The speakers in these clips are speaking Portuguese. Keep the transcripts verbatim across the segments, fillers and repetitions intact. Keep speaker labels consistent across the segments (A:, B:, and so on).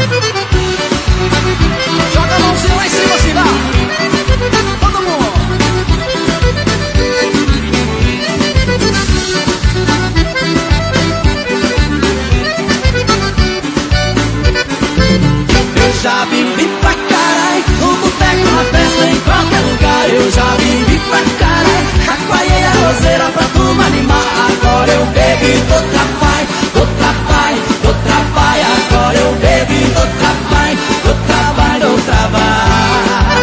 A: Joga a mãozinha lá em cima, assim, lá. Todo mundo.
B: Eu já vivi pra carai, no boteco, na festa, em qualquer lugar. Eu já vivi pra carai, chacoalhei a roseira pra turma animar. Agora eu bebo e dou trapai, dou trapai, dou trapai. Agora eu bebo e dou trapai, dou trapai, dou trapai.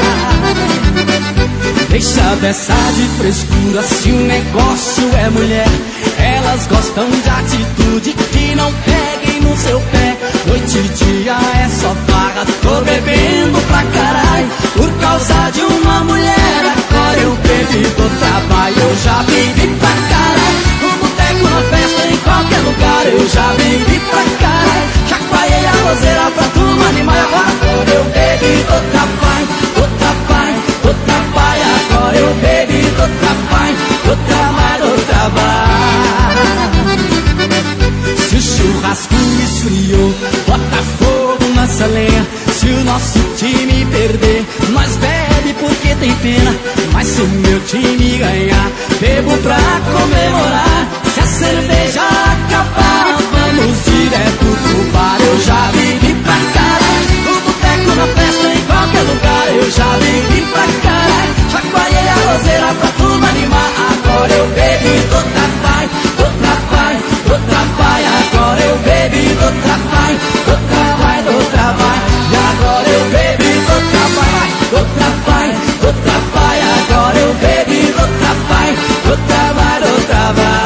B: Deixa dessa de frescura, se o negócio é mulher, elas gostam de atitude, que não peguem no seu pé. Noite e dia é só farra, tô bebendo pra caralho, por causa de uma mulher. Agora eu bebo e dou trabalho. Eu já bebi pra caralho, no boteco, na festa, em qualquer lugar. Eu já bebi pra caralho, chacoalhei a roseira pra turma animar. Agora eu bebo e dou trabalho, dou trabalho, dou trabalho. Agora eu bebo e dou trabalho, dou trabalho, dou trabalho. Se o churrasco esfriou, bota fogo nessa lenha. Se o nosso time perder, nós bebe porque tem pena. Mas se o meu time ganhar, bebo pra comemorar. Se a cerveja acabar, vamos direto pro bar. Eu já bebi pra caralho, no boteco, na festa, em qualquer lugar. Eu já bebi pra caralho, chacoalhei a roseira pra turma animar. Agora eu bebo e dou trabalho, dou trabalho, dou trabalho. Agora eu bebo e dou trabalho, dou trabalho, dou trabalho. E agora eu bebo e dou trabalho, dou trabalho, dou trabalho. Agora eu bebo e dou trabalho, dou trabalho, dou trabalho.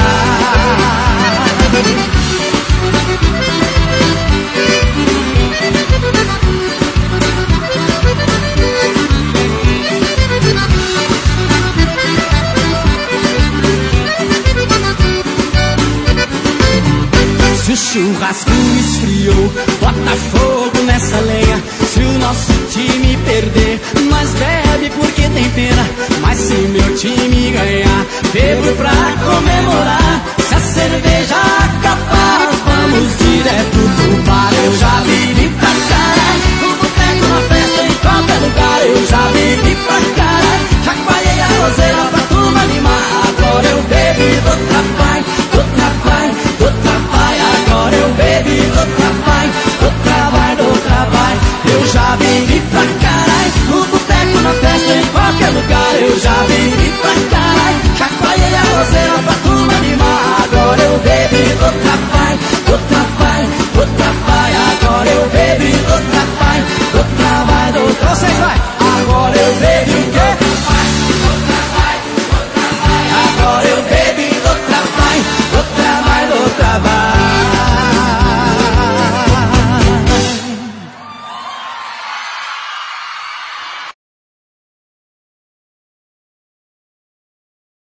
B: Se o churrasco esfriou, bota fogo nessa lenha. Se o nosso time perder, nós bebe porque tem pena. Mas se meu time ganhar, bebo pra comemorar. Se a cerveja acabar, vamos direto pro